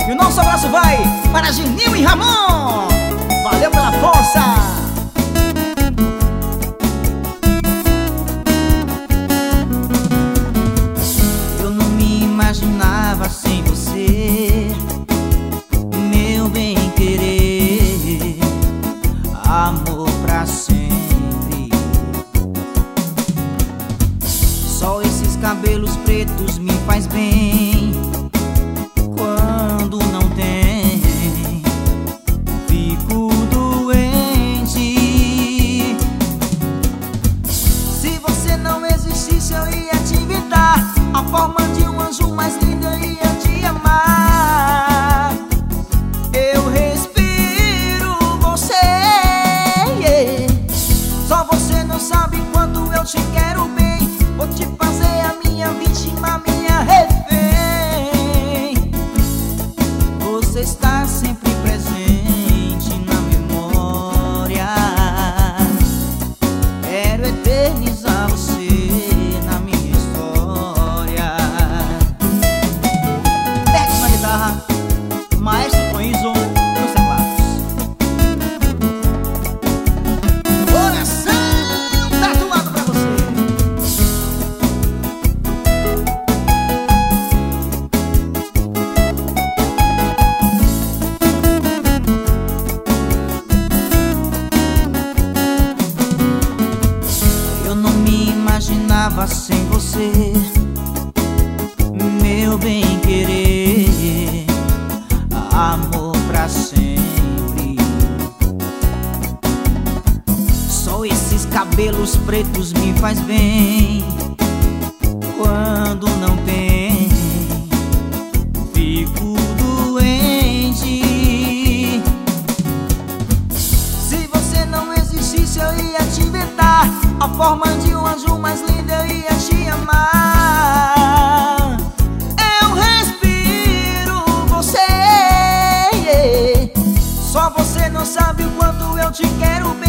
E o nosso abraço vai para Geninho e Ramon. Valeu pela força. Eu não me imaginava sem você, meu bem-querer, amor pra sempre. Só esses cabelos pretos me faz bem. Quando não tem, fico doente. Se você não existisse, eu ia te inventar a forma de um anjo mais lindo, eu ia te amar. Eu respiro você, yeah. Só você não sabe quanto eu te quero bem. Vou te fazer a minha vítima, minha refém. Você está sempre presente na memória. Quero eternizar você na minha história. Bex na guitarra, Maestro Coiso nos teclados. Coração tatuado pra você. Eu não me imaginava sem você, meu bem-querer, amor pra sempre. Só esses cabelos pretos me faz bem. Quando não tem, fico doente. Se você não existisse, eu ia te inventar a forma de um anjo mais lindo, eu ia te amar. Eu respiro você, yeah. Só você não sabe o quanto eu te quero bem.